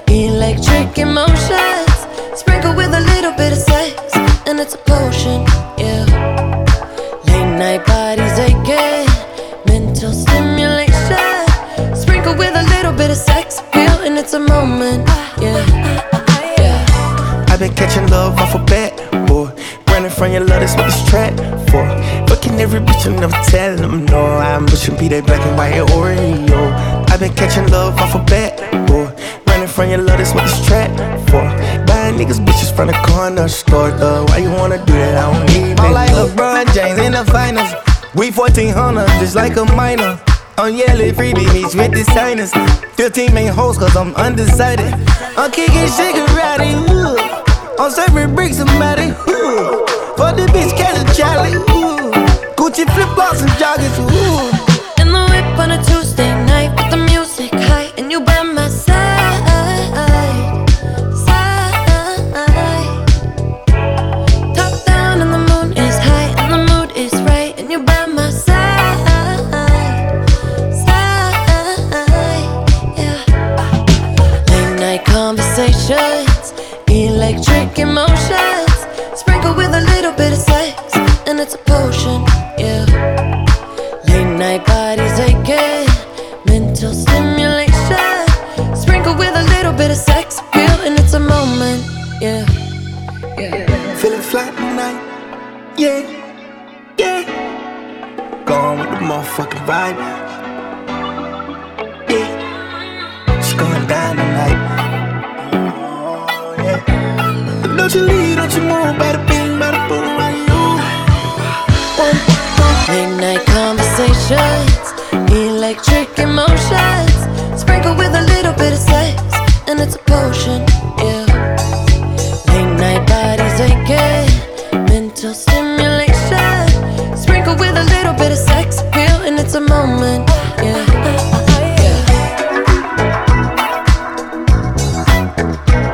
Electric emotions, sprinkle with a little bit of sex, and it's a potion, yeah. Late night bodies aching, mental stimulation, sprinkle with a little bit of sex appeal, and it's a moment, yeah. I've been catching love off a bat, boy. Running from your love, that's what this track for. Fucking every bitch, I'm never telling them no. I'm pushing be that black and white Oreo. I've been catching love off a bat, boy. Running from your love, that's what this track for. Buying niggas bitches from the corner store, though. Why you wanna do that? I don't need I'm like LeBron James in the finals. We 1400, just like a minor. I'm yelling freebie meets with the signers. 15 main hoes, cause I'm undecided. I'm kicking shit karate, ooh. I'm serving bricks and matty, ooh. For the bitch, catch a Charlie, ooh. Gucci flip-flops and joggers, ooh. In the whip on a Tuesday night with the music high, and you by my side, top down and the moon is high, and the mood is right, and you by my side, yeah. Late night conversations, electric emotions, sprinkle with a little bit of sex, and it's a potion, yeah. Late night bodies aching, mental stimulation, sprinkle with a little bit of sex appeal, and it's a moment, yeah. Feeling flat tonight, yeah, yeah. Going with the motherfucking vibe, yeah. It's going down tonight, oh, yeah. Don't you leave, don't you move, bada bing, bada boom, right you. Late night conversations, electric emotions, sprinkle with a little bit of sex, and it's a potion, yeah. Late night bodies aching, mental stimulation, sprinkle with a little bit of sex appeal, and it's a moment, yeah.